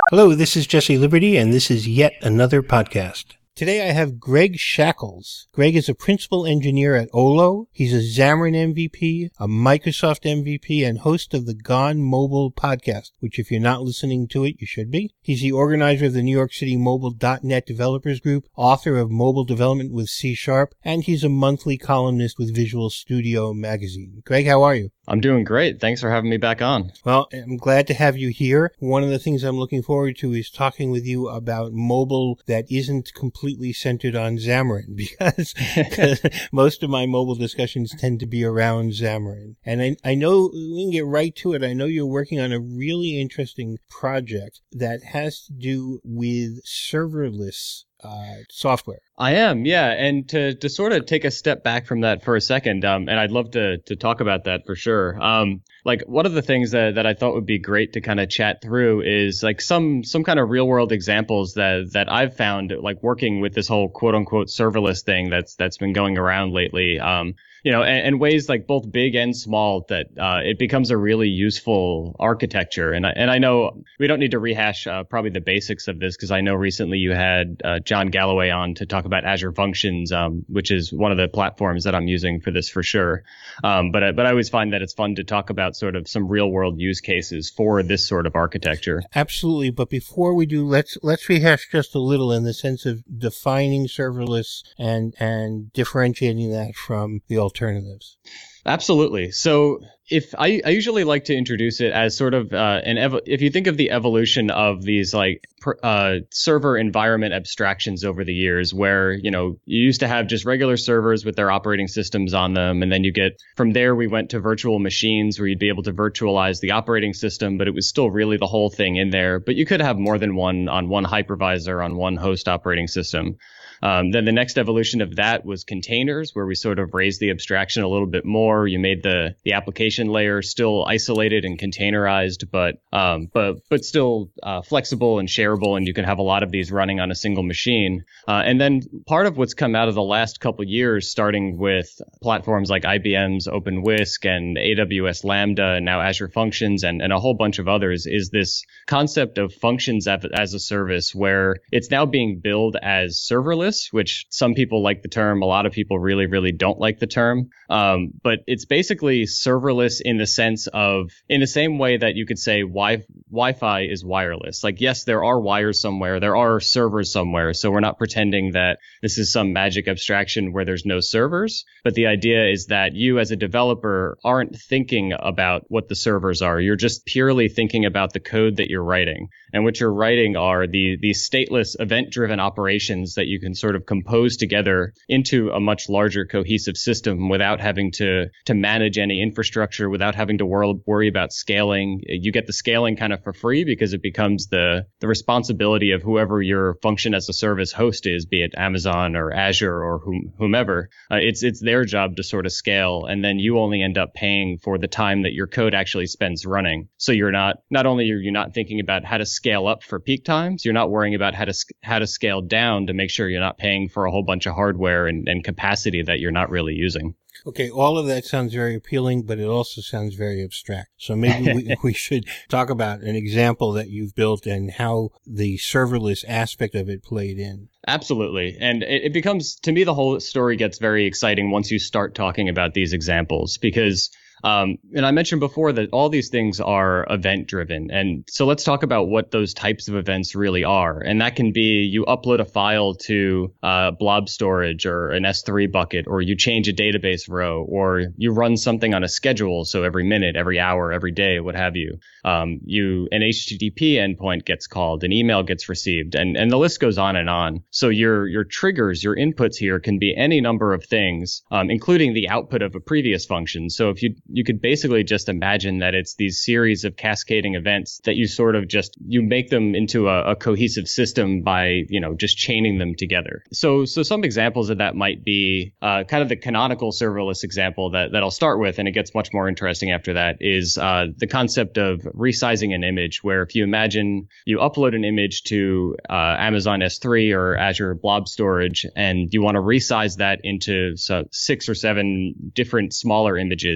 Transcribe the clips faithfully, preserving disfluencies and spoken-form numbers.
Hello, this is Jesse Liberty, and this is yet another podcast. Today I have Greg Shackles. Greg is a principal engineer at Olo. He's a Xamarin M V P, a Microsoft M V P, and host of the Gone Mobile podcast, which if you're not listening to it, you should be. He's the organizer of the New York City Mobile dot net Developers Group, author of Mobile Development with C Sharp, and he's a monthly columnist with Visual Studio Magazine. Greg, how are you? I'm doing great. Thanks for having me back on. Well, I'm glad to have you here. One of the things I'm looking forward to is talking with you about mobile that isn't completely centered on Xamarin, because, because most of my mobile discussions tend to be around Xamarin. And I, I know we can get right to it. I know you're working on a really interesting project that has to do with serverless Uh, software. I am, yeah. And to, to sort of take a step back from that for a second, um, and I'd love to to talk about that for sure. Um, like one of the things that, that I thought would be great to kind of chat through is like some some kind of real world examples that that I've found like working with this whole quote unquote serverless thing that's that's been going around lately. Um, you know, and, and ways like both big and small that uh, it becomes a really useful architecture. And I, and I know we don't need to rehash uh, probably the basics of this, because I know recently you had uh, John Galloway on to talk about Azure Functions, um, which is one of the platforms that I'm using for this for sure. Um, but, but I always find that it's fun to talk about sort of some real world use cases for this sort of architecture. Absolutely. But before we do, let's let's rehash just a little in the sense of defining serverless and and differentiating that from the alternatives. Absolutely. So if I, I usually like to introduce it as sort of uh, an ev- if you think of the evolution of these like pr- uh, server environment abstractions over the years, where, you know, you used to have just regular servers with their operating systems on them. And then you get from there, we went to virtual machines where you'd be able to virtualize the operating system, but it was still really the whole thing in there. But you could have more than one on one hypervisor on one host operating system. Um, then the next evolution of that was containers, where we sort of raised the abstraction a little bit more. You made the the application layer still isolated and containerized, but um, but but still uh, flexible and shareable, and you can have a lot of these running on a single machine. Uh, and then part of what's come out of the last couple of years, starting with platforms like I B M's OpenWhisk and A W S Lambda, and now Azure Functions, and, and a whole bunch of others, is this concept of functions as a service, where it's now being billed as serverless, which some people like the term. A lot of people really, really don't like the term. Um, but it's basically serverless in the sense of, in the same way that you could say wi- Wi-Fi is wireless. Like, yes, there are wires somewhere. There are servers somewhere. So we're not pretending that this is some magic abstraction where there's no servers. But the idea is that you as a developer aren't thinking about what the servers are. You're just purely thinking about the code that you're writing. And what you're writing are the, these stateless event-driven operations that you can sort of compose together into a much larger cohesive system without having to to manage any infrastructure, without having to wor- worry about scaling. You get the scaling kind of for free because it becomes the the responsibility of whoever your function as a service host is, be it Amazon or Azure or whom, whomever. Uh, it's it's their job to sort of scale, and then you only end up paying for the time that your code actually spends running. So you're not not only are you not thinking about how to scale up for peak times, you're not worrying about how to how to scale down to make sure you're not paying for a whole bunch of hardware and, and capacity that you're not really using. Okay, all of that sounds very appealing, but it also sounds very abstract. So maybe we, we should talk about an example that you've built and how the serverless aspect of it played in. Absolutely. And it, it becomes, to me, the whole story gets very exciting once you start talking about these examples, because Um, and I mentioned before that all these things are event driven. And so let's talk about what those types of events really are. And that can be you upload a file to uh, blob storage or an S three bucket, or you change a database row, or you run something on a schedule. So every minute, every hour, every day, what have you. Um, you an H T T P endpoint gets called, an email gets received, and, and the list goes on and on. So your your triggers, your inputs here can be any number of things, um, including the output of a previous function. So if you you could basically just imagine that it's these series of cascading events that you sort of just, you make them into a, a cohesive system by, you know, just chaining them together. So, so some examples of that might be uh, kind of the canonical serverless example that, that I'll start with, and it gets much more interesting after that, is uh, the concept of resizing an image, where if you imagine you upload an image to uh, Amazon S three or Azure Blob Storage, and you want to resize that into so, six or seven different smaller images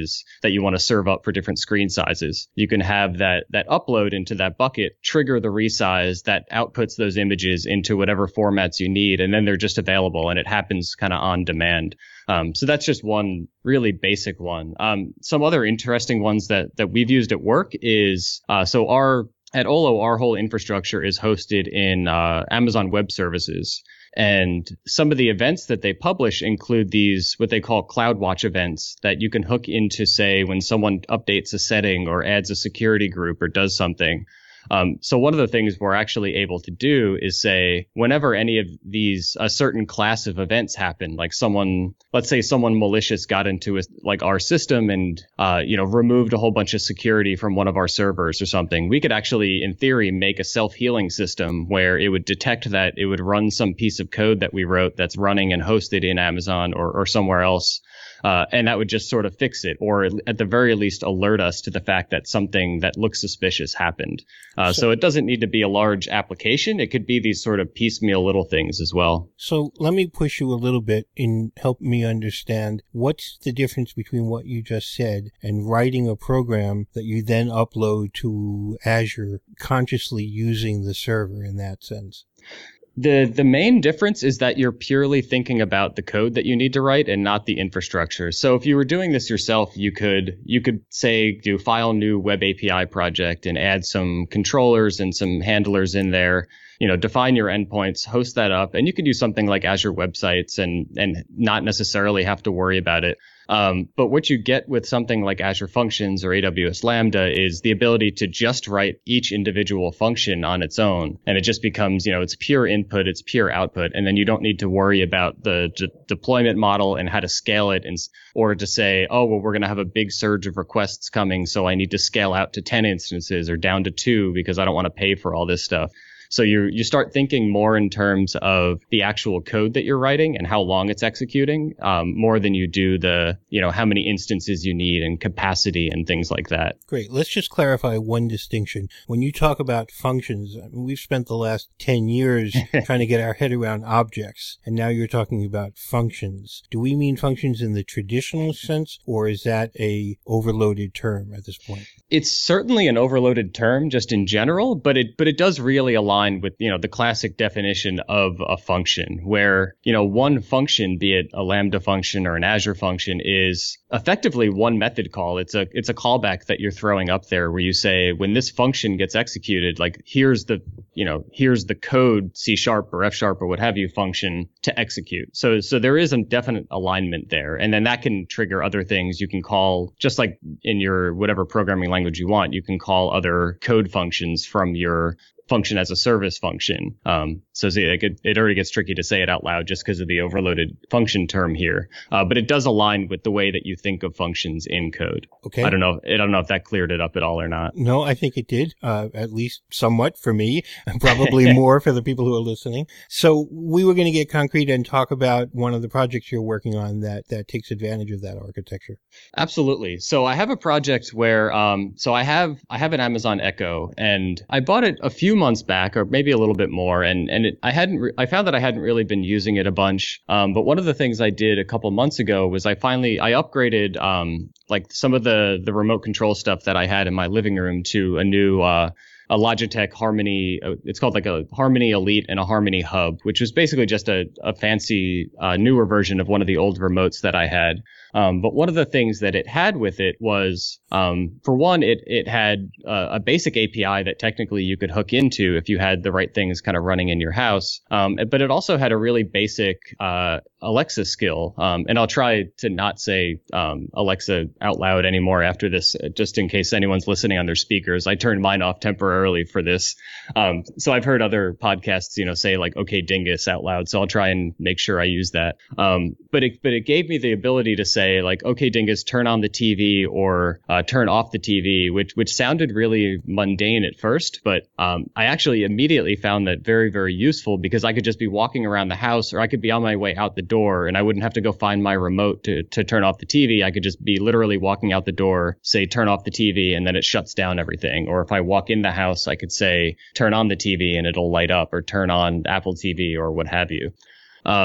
that you want to serve up for different screen sizes. You can have that that upload into that bucket trigger the resize that outputs those images into whatever formats you need, and then they're just available, and it happens kind of on demand. Um, so that's just one really basic one. Um, some other interesting ones that that we've used at work is uh, so our at Olo, our whole infrastructure is hosted in uh, Amazon Web Services. And some of the events that they publish include these, what they call CloudWatch events that you can hook into, say, when someone updates a setting or adds a security group or does something. Um, so one of the things we're actually able to do is say, whenever any of these, a certain class of events happen, like someone, let's say someone malicious got into a, like our system and, uh, you know, removed a whole bunch of security from one of our servers or something, we could actually, in theory, make a self-healing system where it would detect that, it would run some piece of code that we wrote that's running and hosted in Amazon or, or somewhere else. Uh, and that would just sort of fix it, or at the very least alert us to the fact that something that looks suspicious happened. Uh, so, so it doesn't need to be a large application. It could be these sort of piecemeal little things as well. So let me push you a little bit and help me understand what's the difference between what you just said and writing a program that you then upload to Azure, consciously using the server in that sense. The the main difference is that you're purely thinking about the code that you need to write and not the infrastructure. So if you were doing this yourself, you could you could say do file new web A P I project and add some controllers and some handlers in there. You know, define your endpoints, host that up, and you could do something like Azure Websites and and not necessarily have to worry about it. Um, but what you get with something like Azure Functions or A W S Lambda is the ability to just write each individual function on its own. And it just becomes, you know, it's pure input, it's pure output. And then you don't need to worry about the de- deployment model and how to scale it, and or to say, oh, well, we're going to have a big surge of requests coming, so I need to scale out to ten instances or down to two because I don't want to pay for all this stuff. So you you start thinking more in terms of the actual code that you're writing and how long it's executing, um, more than you do the, you know, how many instances you need and capacity and things like that. Great. Let's just clarify one distinction. When you talk about functions, I mean, we've spent the last ten years trying to get our head around objects, and now you're talking about functions. Do we mean functions in the traditional sense, or is that a overloaded term at this point? It's certainly an overloaded term just in general, but it but it does really align with, you know, the classic definition of a function where, you know, one function, be it a Lambda function or an Azure function, is effectively one method call. It's a it's a callback that you're throwing up there where you say, when this function gets executed, like here's the, you know, here's the code C sharp or F sharp or what have you function to execute. So so there is a definite alignment there. And then that can trigger other things. You can call, just like in your whatever programming language you want, you can call other code functions from your function as a service function. Um, so it, it already gets tricky to say it out loud just because of the overloaded function term here. Uh, but it does align with the way that you think of functions in code. Okay. I don't know. I don't know if that cleared it up at all or not. No, I think it did, uh, at least somewhat for me, and probably more for the people who are listening. So we were going to get concrete and talk about one of the projects you're working on that, that takes advantage of that architecture. Absolutely. So I have a project where, um, so I have, I have an Amazon Echo, and I bought it a few months back, or maybe a little bit more, and and it, I hadn't, re- I found that I hadn't really been using it a bunch. Um, but one of the things I did a couple months ago was I finally I upgraded um like some of the the remote control stuff that I had in my living room to a new uh. a Logitech Harmony, it's called like a Harmony Elite and a Harmony Hub, which was basically just a, a fancy uh, newer version of one of the old remotes that I had. Um, but one of the things that it had with it was, um, for one, it it had uh, a basic A P I that technically you could hook into if you had the right things kind of running in your house. Um, but it also had a really basic uh, Alexa skill. Um, and I'll try to not say um, Alexa out loud anymore after this, just in case anyone's listening on their speakers. I turned mine off temporarily for this. Um, so I've heard other podcasts, you know, say like, okay, dingus out loud. So I'll try and make sure I use that. Um, but it, but it gave me the ability to say like, okay, dingus, turn on the T V or uh, turn off the T V, which, which sounded really mundane at first. But um, I actually immediately found that very, very useful because I could just be walking around the house, or I could be on my way out the door and I wouldn't have to go find my remote to, to turn off the T V. I could just be literally walking out the door, say, turn off the T V, and then it shuts down everything. Or if I walk in the house, I could say, turn on the T V and it'll light up, or turn on Apple T V or what have you. Um,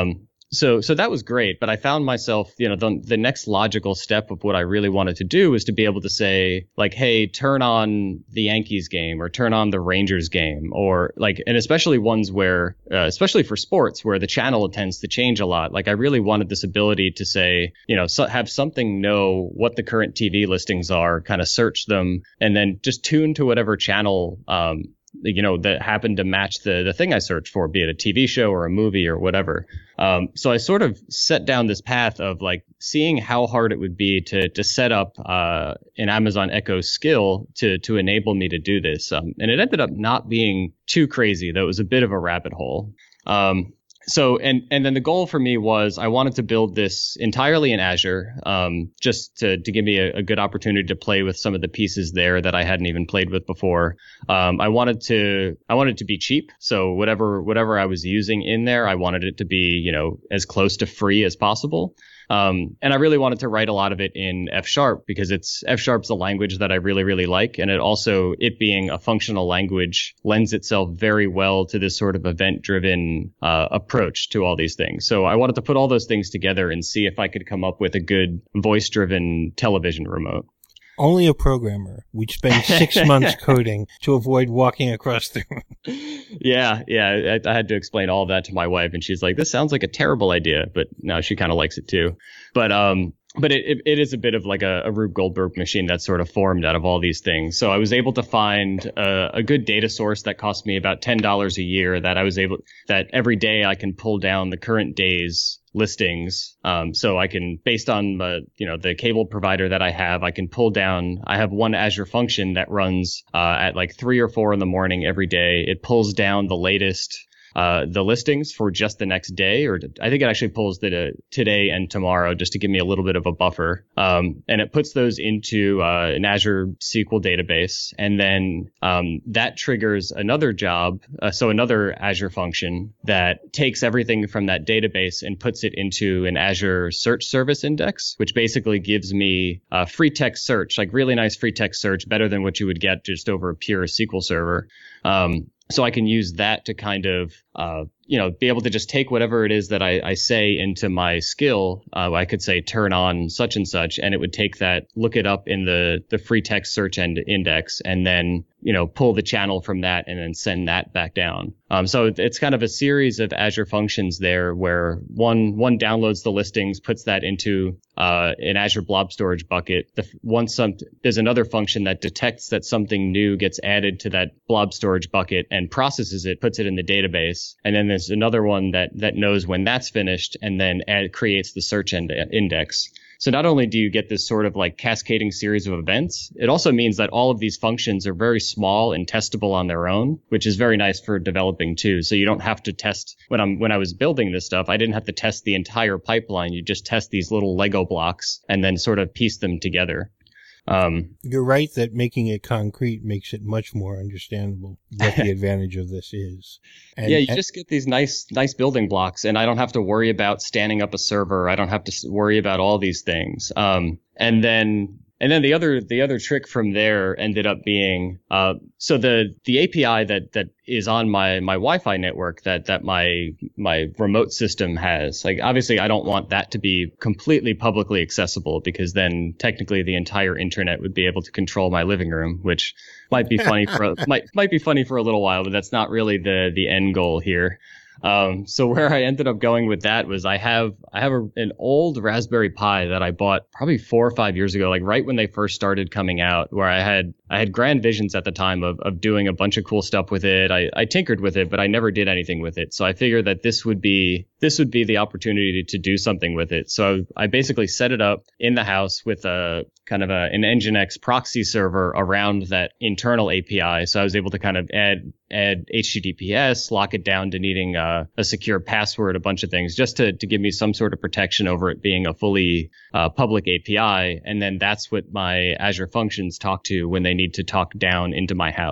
so so that was great, but I found myself, you know, the, the next logical step of what I really wanted to do was to be able to say, like, hey, turn on the Yankees game or turn on the Rangers game, or like, and especially ones where, uh, especially for sports where the channel tends to change a lot. Like, I really wanted this ability to say, you know, so have something know what the current T V listings are, kind of search them, and then just tune to whatever channel, um, you know, that happened to match the the thing I searched for, be it a T V show or a movie or whatever. Um, so I sort of set down this path of like seeing how hard it would be to to set up uh, an Amazon Echo skill to to enable me to do this. Um, and it ended up not being too crazy, though it was a bit of a rabbit hole. Um, So and and then the goal for me was I wanted to build this entirely in Azure, um, just to, to give me a, a good opportunity to play with some of the pieces there that I hadn't even played with before. Um, I wanted to I wanted it to be cheap. So whatever whatever I was using in there, I wanted it to be, you know, as close to free as possible. Um, and I really wanted to write a lot of it in F Sharp because it's F Sharp's a language that I really, really like. And it also, it being a functional language, lends itself very well to this sort of event driven uh, approach to all these things. So I wanted to put all those things together and see if I could come up with a good voice driven television remote. Only a programmer would spend six months coding to avoid walking across the room. Yeah, yeah. I, I had to explain all of that to my wife, and she's like, "This sounds like a terrible idea," but no, she kind of likes it too. But um, but it, it it is a bit of like a, a Rube Goldberg machine that's sort of formed out of all these things. So I was able to find a, a good data source that cost me about ten dollars a year. That I was able that every day I can pull down the current day's listings. Um, so I can, based on uh, you know the cable provider that I have, I can pull down. I have one Azure function that runs uh, at like three or four in the morning every day. It pulls down the latest. Uh, the listings for just the next day, or I think it actually pulls the uh, today and tomorrow just to give me a little bit of a buffer. Um, and it puts those into uh, an Azure S Q L database. And then um, that triggers another job. Uh, so another Azure function that takes everything from that database and puts it into an Azure search service index, which basically gives me a free text search, like really nice free text search, better than what you would get just over a pure S Q L server. Um, So I can use that to kind of, uh, you know, be able to just take whatever it is that I, I say into my skill. Uh, I could say turn on such and such, and it would take that, look it up in the, the free text search end index, and then, you know, pull the channel from that and then send that back down. Um, so it's kind of a series of Azure functions there where one one downloads the listings, puts that into uh, an Azure Blob Storage bucket. The, once some, there's another function that detects that something new gets added to that Blob Storage bucket and processes it, puts it in the database. And then there's another one that that knows when that's finished and then add, creates the search end, index. So not only do you get this sort of like cascading series of events, it also means that all of these functions are very small and testable on their own, which is very nice for developing too. So you don't have to test when I'm when I was building this stuff, I didn't have to test the entire pipeline. You just test these little Lego blocks and then sort of piece them together. Um, You're right that making it concrete makes it much more understandable what the advantage of this is. And, yeah, you and, just get these nice, nice building blocks, and I don't have to worry about standing up a server. I don't have to worry about all these things. Um, and then. And then the other the other trick from there ended up being uh, so the the A P I that that is on my my Wi-Fi network that that my my remote system has. Like obviously I don't want that to be completely publicly accessible because then technically the entire internet would be able to control my living room, which might be funny for might might be funny for a little while, but that's not really the the end goal here. Um, so where I ended up going with that was I have I have a, an old Raspberry Pi that I bought probably four or five years ago, like right when they first started coming out, where I had I had grand visions at the time of of doing a bunch of cool stuff with it. I, I tinkered with it, but I never did anything with it. So I figured that this would be this would be the opportunity to do something with it. So I basically set it up in the house with a kind of a, an Nginx proxy server around that internal A P I. So I was able to kind of add add H T T P S, lock it down to needing a, a secure password, a bunch of things, just to, to give me some sort of protection over it being a fully uh, public A P I. And then that's what my Azure functions talk to when they need to talk down into my house.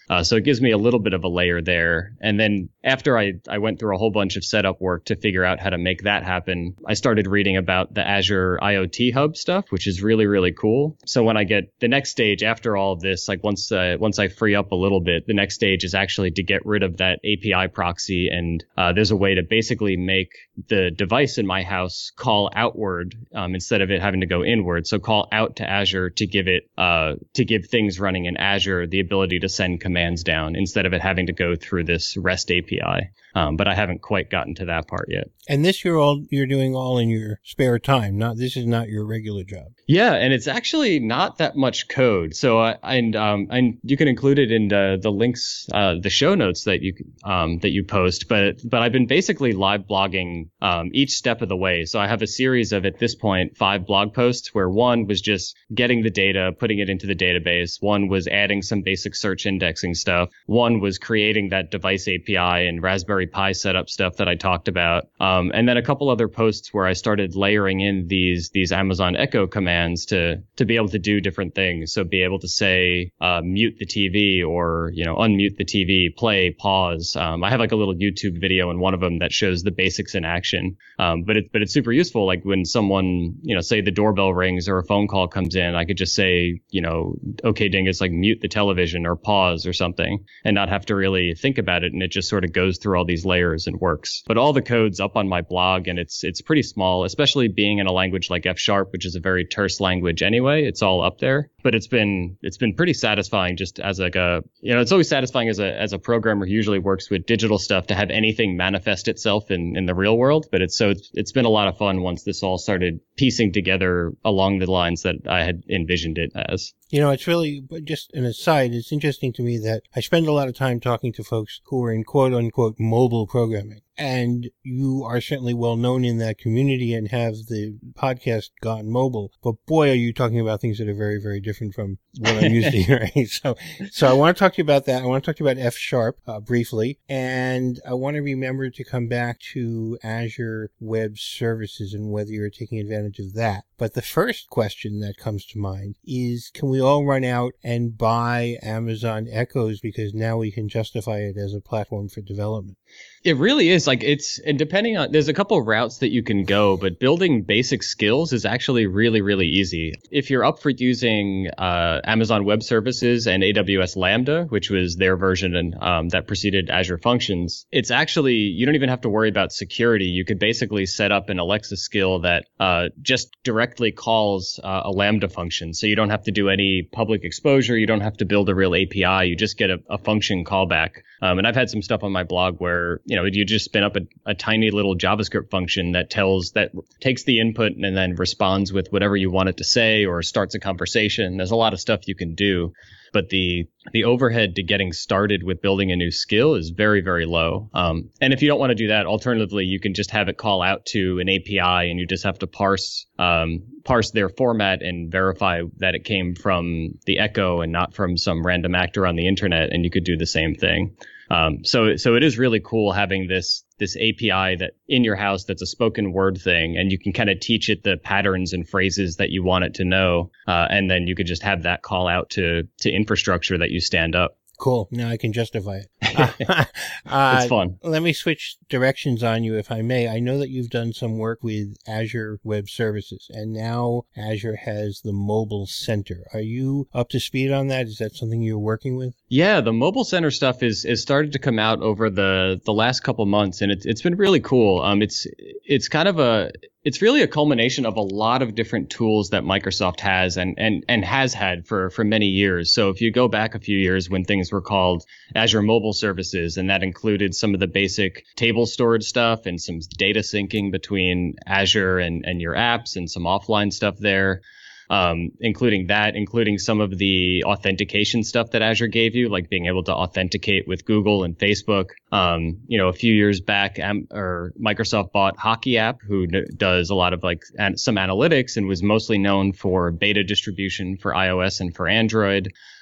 Uh, so it gives me a little bit of a layer there. And then after I, I went through a whole bunch of setup work to figure out how to make that happen, I started reading about the Azure IoT Hub stuff, which is really, really cool. So when I get the next stage after all of this, like once uh, once I free up a little bit, the next stage is actually to get rid of that A P I proxy. And uh, there's a way to basically make the device in my house call outward um, instead of it having to go inward. So call out to Azure to give it uh, to give things running in Azure the ability to send commands down instead of it having to go through this REST A P I. Um, but I haven't quite gotten to that part yet. And this you're all you're doing all in your spare time. Not this is not your regular job. Yeah, and it's actually not that much code. So I and um and you can include it in the the links, uh, the show notes that you um that you post. But but I've been basically live blogging um each step of the way. So I have a series of at this point five blog posts where one was just getting the data, putting it into the database. One was adding some basic search indexing stuff. One was creating that device A P I and Raspberry Pi setup stuff that I talked about. Um, and then a couple other posts where I started layering in these these Amazon Echo commands to to be able to do different things. So be able to say uh, mute the T V or you know unmute the T V, play, pause. Um, I have like a little YouTube video in one of them that shows the basics in action. Um, but it but it's super useful. Like when someone you know say the doorbell rings or a phone call comes in, I could just say you know okay Dingus, like mute the television or pause or something, and not have to really think about it. And it just sort of goes through all these layers and works. But all the code's up on my blog, and it's it's pretty small, especially being in a language like F Sharp, which is a very terse language anyway. It's all up there. But it's been it's been pretty satisfying just as like a you know it's always satisfying as a as a programmer who usually works with digital stuff to have anything manifest itself in, in the real world. But it's so it's, it's been a lot of fun once this all started piecing together along the lines that I had envisioned it as. You know, it's really, just an aside, it's interesting to me that I spend a lot of time talking to folks who are in quote unquote mobile programming. And you are certainly well known in that community and have the podcast gone mobile. But boy, are you talking about things that are very, very different from what I'm used to hearing. So, so I want to talk to you about that. I want to talk to you about F Sharp uh, briefly. And I want to remember to come back to Azure Web Services and whether you're taking advantage of that. But the first question that comes to mind is, can we all run out and buy Amazon Echoes because now we can justify it as a platform for development? It really is. Like it's, and depending on, there's a couple of routes that you can go, but building basic skills is actually really, really easy. If you're up for using uh, Amazon Web Services and A W S Lambda, which was their version and um, that preceded Azure Functions, it's actually, you don't even have to worry about security. You could basically set up an Alexa skill that uh, just directly calls uh, a Lambda function. So you don't have to do any public exposure. You don't have to build a real A P I. You just get a, a function callback. Um, and I've had some stuff on my blog where, you know, you just spin up a, a tiny little JavaScript function that tells, that takes the input and then responds with whatever you want it to say or starts a conversation. There's a lot of stuff you can do. But the the overhead to getting started with building a new skill is very, very low. Um, and if you don't want to do that, alternatively, you can just have it call out to an A P I and you just have to parse um, parse their format and verify that it came from the Echo and not from some random actor on the internet. And you could do the same thing. Um, so so it is really cool having this this A P I that in your house that's a spoken word thing, and you can kind of teach it the patterns and phrases that you want it to know, uh, and then you could just have that call out to to infrastructure that you stand up. Cool. Now I can justify it. Uh, it's fun. Let me switch directions on you, if I may. I know that you've done some work with Azure Web Services, and now Azure has the Mobile Center. Are you up to speed on that? Is that something you're working with? Yeah, the Mobile Center stuff is is started to come out over the the last couple months, and it's it's been really cool. Um, it's it's kind of a it's really a culmination of a lot of different tools that Microsoft has and and and has had for for many years. So if you go back a few years when things were called Azure Mobile Services, and that included some of the basic table storage stuff and some data syncing between Azure and and your apps and some offline stuff there. Um, including that, including some of the authentication stuff that Azure gave you, like being able to authenticate with Google and Facebook. Um, you know, a few years back, um, or Microsoft bought Hockey App, who n- does a lot of like an- some analytics and was mostly known for beta distribution for iOS and for Android.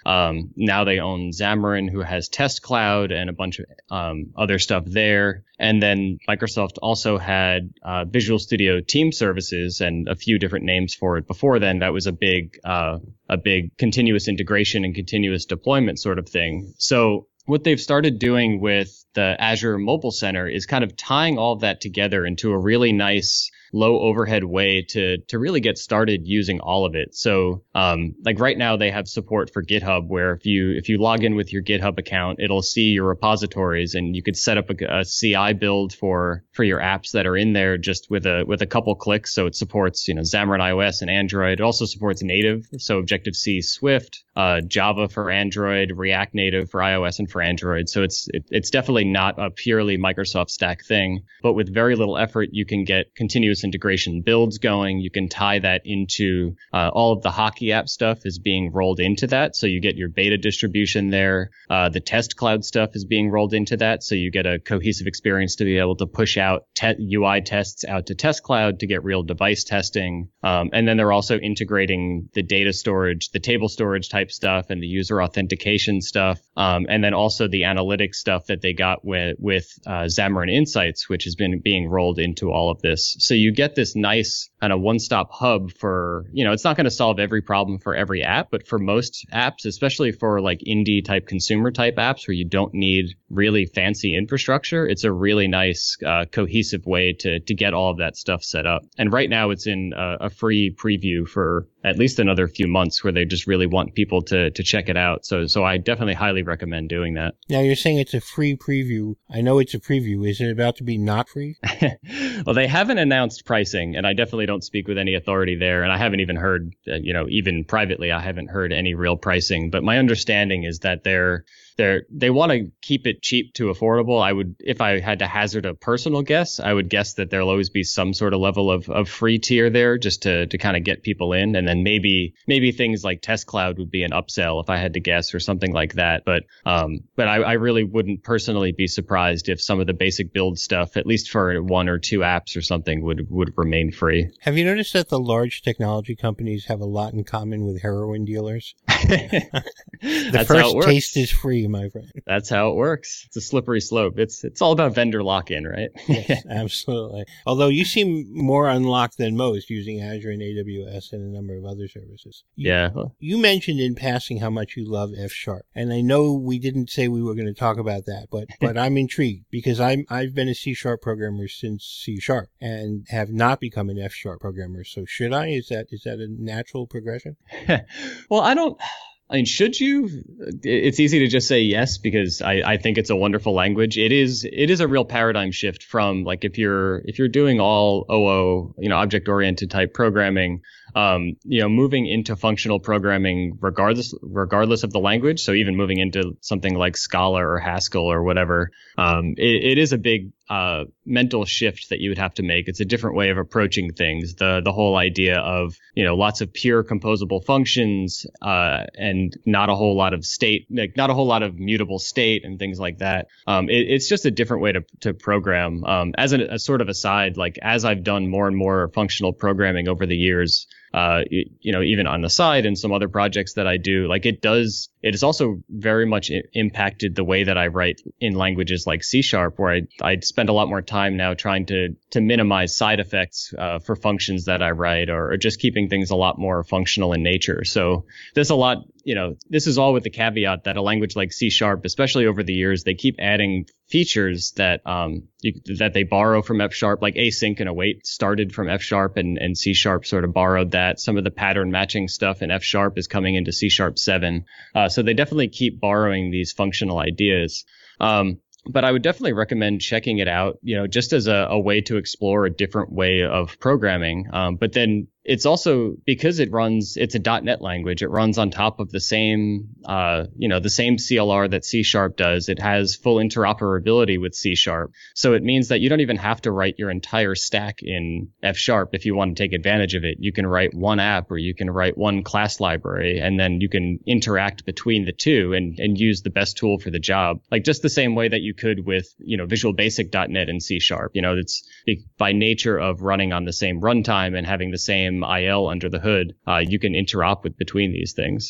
Um, now they own Xamarin, who has Test Cloud and a bunch of um, other stuff there. And then Microsoft also had uh, Visual Studio Team Services and a few different names for it. Before then, that was a big, uh, a big continuous integration and continuous deployment sort of thing. So what they've started doing with the Azure Mobile Center is kind of tying all of that together into a really nice low overhead way to to really get started using all of it. So um, like right now they have support for GitHub, where if you if you log in with your GitHub account, it'll see your repositories and you could set up a, a C I build for for your apps that are in there just with a with a couple clicks. So it supports, you know, Xamarin iOS and Android. It also supports native, so Objective-C Swift, uh, Java for Android, React Native for iOS and for Android. So it's it, it's definitely not a purely Microsoft stack thing, but with very little effort, you can get continuous integration builds going. You can tie that into uh, all of the Hockey app stuff is being rolled into that. So you get your beta distribution there. Uh, the Test Cloud stuff is being rolled into that. So you get a cohesive experience to be able to push out te- U I tests out to Test Cloud to get real device testing. Um, and then they're also integrating the data storage, the table storage type stuff and the user authentication stuff. Um, and then also the analytics stuff that they got with, with uh, Xamarin Insights, which has been being rolled into all of this. So you get this nice kind of one-stop hub for, you know, it's not going to solve every problem for every app, but for most apps, especially for like indie type consumer type apps where you don't need really fancy infrastructure, it's a really nice uh, cohesive way to to get all of that stuff set up. And right now it's in a, a free preview for at least another few months where they just really want people to to check it out. So so I definitely highly recommend doing that. Now you're saying it's a free preview. I know it's a preview. Is it about to be not free? Well, they haven't announced pricing, and I definitely don't speak with any authority there. And I haven't even heard, uh, you know, even privately, I haven't heard any real pricing. But my understanding is that they're They're, they want to keep it cheap to affordable. I would, if I had to hazard a personal guess, I would guess that there'll always be some sort of level of, of free tier there just to, to kind of get people in. And then maybe, maybe things like Test Cloud would be an upsell if I had to guess or something like that. But, um, but I, I really wouldn't personally be surprised if some of the basic build stuff, at least for one or two apps or something, would, would remain free. Have you noticed that the large technology companies have a lot in common with heroin dealers? The That's first how it works. taste is free, my friend. That's how it works. It's a slippery slope. It's it's all about vendor lock-in, right? Yes, absolutely. Although you seem more unlocked than most using Azure and A W S and a number of other services. You, Yeah. You mentioned in passing how much you love F Sharp. And I know we didn't say we were going to talk about that, but, but I'm intrigued because I'm, I've been a C Sharp programmer since C Sharp and have not become an F Sharp programmer. So should I? Is that, is that a natural progression? Well, I don't... I mean, should you? It's easy to just say yes because I, I think it's a wonderful language. It is it is a real paradigm shift from like if you're if you're doing all O O, you know, object oriented type programming, um, you know, moving into functional programming regardless regardless of the language. So even moving into something like Scala or Haskell or whatever, um, it, it is a big uh, mental shift that you would have to make. It's a different way of approaching things. The the whole idea of, you know, lots of pure composable functions uh, and And not a whole lot of state, like not a whole lot of mutable state and things like that. Um, it, it's just a different way to to program. Um, as a, a sort of aside, like as I've done more and more functional programming over the years, uh, you, you know, even on the side and some other projects that I do, like it does, it has also very much I- impacted the way that I write in languages like C Sharp, where I, I spend a lot more time now trying to, to minimize side effects, uh, for functions that I write or, or just keeping things a lot more functional in nature. So there's a lot, you know, this is all with the caveat that a language like C Sharp, especially over the years, they keep adding features that um you, that they borrow from F Sharp, like async and await started from F Sharp, and and C Sharp sort of borrowed that. Some of the pattern matching stuff in F Sharp is coming into C Sharp seven. Uh, so they definitely keep borrowing these functional ideas. Um, But I would definitely recommend checking it out, you know, just as a, a way to explore a different way of programming. Um, but then it's also because it runs, it's a .dot net language. It runs on top of the same, uh, you know, the same C L R that C Sharp does. It has full interoperability with C Sharp. So it means that you don't even have to write your entire stack in F Sharp if you want to take advantage of it. You can write one app or you can write one class library, and then you can interact between the two and, and use the best tool for the job. Like just the same way that you could with, you know, Visual Basic .dot net and C Sharp. You know, it's by nature of running on the same runtime and having the same I L under the hood, uh, you can interop with between these things.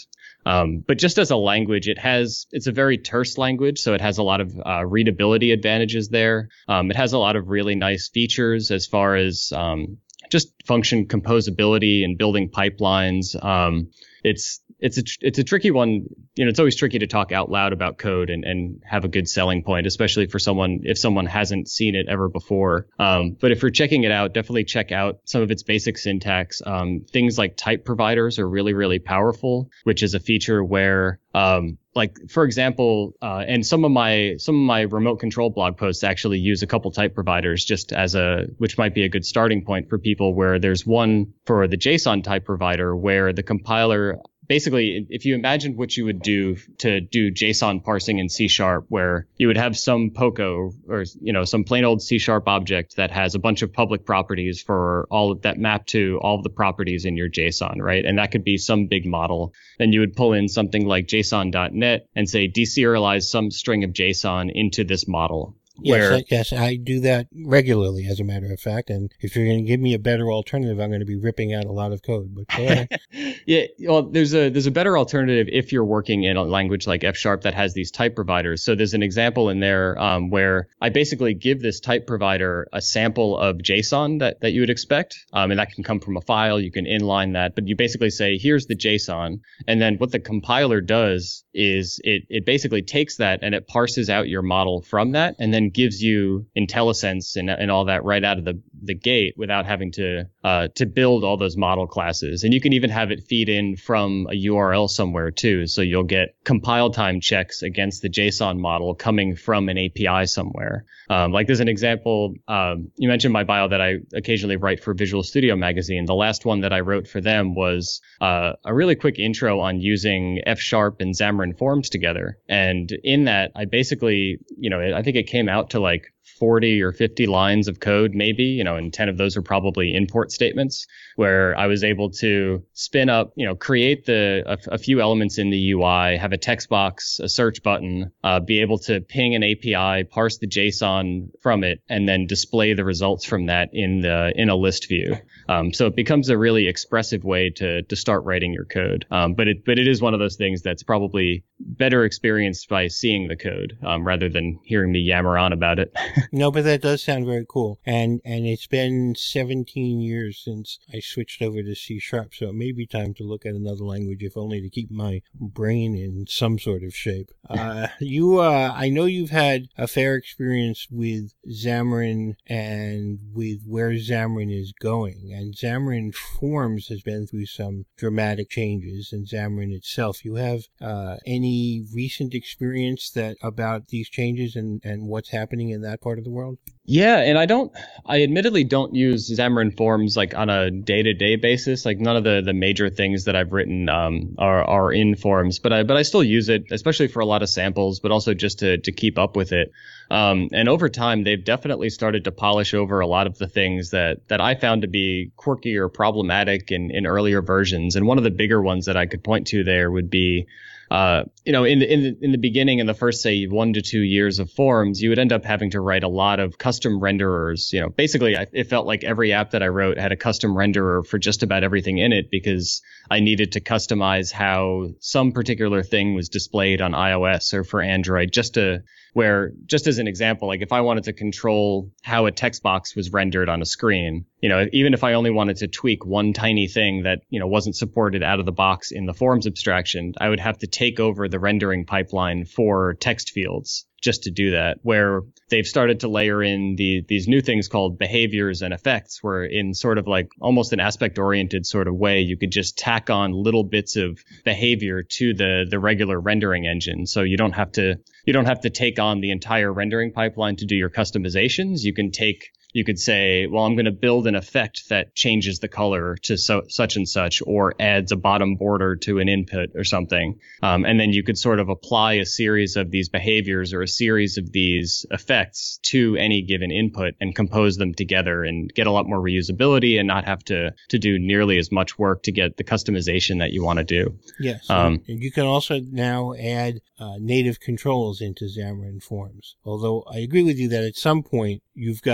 Um, but just as a language, it has it's a very terse language, so it has a lot of uh, readability advantages there. Um, it has a lot of really nice features as far as um, just function composability and building pipelines. Um, it's it's a it's a tricky one. You know, it's always tricky to talk out loud about code and, and have a good selling point, especially for someone if someone hasn't seen it ever before. Um, but if you're checking it out, definitely check out some of its basic syntax. Um, things like type providers are really, really powerful, which is a feature where um, like, for example, uh, and some of my some of my remote control blog posts actually use a couple type providers just as a, which might be a good starting point for people, where there's one for the JSON type provider where the compiler, basically, if you imagined what you would do to do JSON parsing in C Sharp, where you would have some Poco or, you know, some plain old C Sharp object that has a bunch of public properties for all of that map to all of the properties in your JSON, right? And that could be some big model. Then you would pull in something like JSON dot net and say deserialize some string of JSON into this model. Yes, Where, I, yes, I do that regularly, as a matter of fact. And if you're going to give me a better alternative, I'm going to be ripping out a lot of code. But go ahead. Yeah, well, there's a there's a better alternative if you're working in a language like F Sharp that has these type providers. So there's an example in there um, where I basically give this type provider a sample of JSON that, that you would expect, um, and that can come from a file. You can inline that, but you basically say, here's the JSON, and then what the compiler does is it it basically takes that and it parses out your model from that, and then gives you IntelliSense and, and all that right out of the, the gate without having to uh, to build all those model classes. And you can even have it feed in from a U R L somewhere too. So you'll get compile time checks against the JSON model coming from an A P I somewhere. Um, like there's an example, um, you mentioned my bio that I occasionally write for Visual Studio Magazine. The last one that I wrote for them was uh, a really quick intro on using F Sharp and Xamarin Forms together. And in that, I basically, you know, I think it came out to like forty or fifty lines of code, maybe, you know, and ten of those are probably import statements, where I was able to spin up, you know, create the a, a few elements in the U I, have a text box, a search button, uh, be able to ping an A P I, parse the JSON from it, and then display the results from that in the in a list view. Um, so it becomes a really expressive way to to start writing your code. Um, but it but it is one of those things that's probably better experienced by seeing the code um, rather than hearing me yammer on about it. No, but that does sound very cool. And and it's been seventeen years since I switched over to C Sharp, so it may be time to look at another language, if only to keep my brain in some sort of shape. Uh, you, uh, I know you've had a fair experience with Xamarin and with where Xamarin is going. And Xamarin Forms has been through some dramatic changes, and Xamarin itself. You have uh, any recent experience that about these changes and, and what's happening in that part of the world? Yeah, and I don't, I admittedly don't use Xamarin Forms like on a day-to-day basis. Like none of the, the major things that I've written um, are are in Forms, but I but I still use it, especially for a lot of samples, but also just to to keep up with it. Um, and over time, they've definitely started to polish over a lot of the things that that I found to be quirky or problematic in in earlier versions. And one of the bigger ones that I could point to there would be, Uh, you know, in the, in the in the beginning, in the first, say, one to two years of Forms, you would end up having to write a lot of custom renderers. You know, basically, I, it felt like every app that I wrote had a custom renderer for just about everything in it, because I needed to customize how some particular thing was displayed on iOS or for Android, just to where, just as an example, like if I wanted to control how a text box was rendered on a screen, you know, even if I only wanted to tweak one tiny thing that, you know, wasn't supported out of the box in the Forms abstraction, I would have to take over the rendering pipeline for text fields just to do that, where they've started to layer in the these new things called behaviors and effects, where in sort of like almost an aspect oriented sort of way, you could just tack on little bits of behavior to the the regular rendering engine. So you don't have to you don't have to take on the entire rendering pipeline to do your customizations. You can take You could say, well, I'm going to build an effect that changes the color to so, such and such, or adds a bottom border to an input or something. Um, and then you could sort of apply a series of these behaviors or a series of these effects to any given input and compose them together and get a lot more reusability and not have to, to do nearly as much work to get the customization that you want to do. Yes. Um, and you can also now add uh, native controls into Xamarin Forms. Although I agree with you that at some point you've got a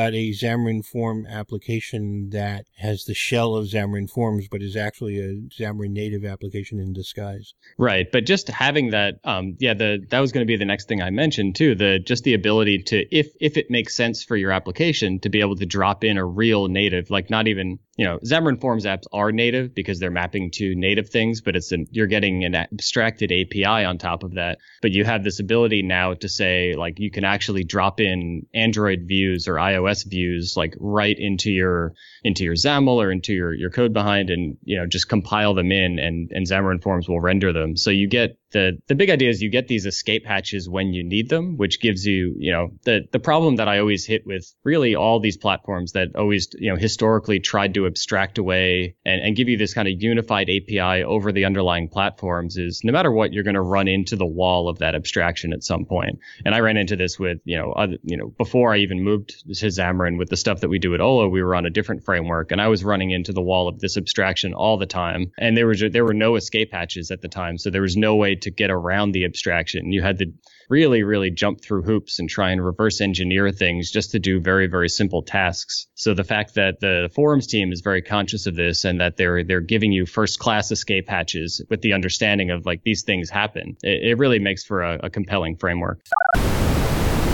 Xamarin Form application that has the shell of Xamarin Forms, but is actually a Xamarin native application in disguise. Right. But just having that, um, yeah, the that was going to be the next thing I mentioned too. The just the ability to, if if it makes sense for your application, to be able to drop in a real native, like not even, you know, Xamarin Forms apps are native because they're mapping to native things, but it's an, you're getting an abstracted A P I on top of that. But you have this ability now to say, like, you can actually drop in Android views or iOS views, like right into your into your XAML or into your your code behind, and, you know, just compile them in, and and Xamarin Forms will render them. So you get the the big idea is you get these escape hatches when you need them, which gives you, you know, the the problem that I always hit with really all these platforms that always, you know, historically tried to abstract away and, and give you this kind of unified A P I over the underlying platforms is, no matter what, you're going to run into the wall of that abstraction at some point. And I ran into this with, you know, other, you know, before I even moved to Xamarin with the stuff that we do at Olo, we were on a different framework, and I was running into the wall of this abstraction all the time. And there was there were no escape hatches at the time, so there was no way to get around the abstraction. You had to really, really jump through hoops and try and reverse engineer things just to do very, very simple tasks. So the fact that the forums team is very conscious of this, and that they're they're giving you first class escape hatches with the understanding of, like, these things happen, it, it really makes for a, a compelling framework.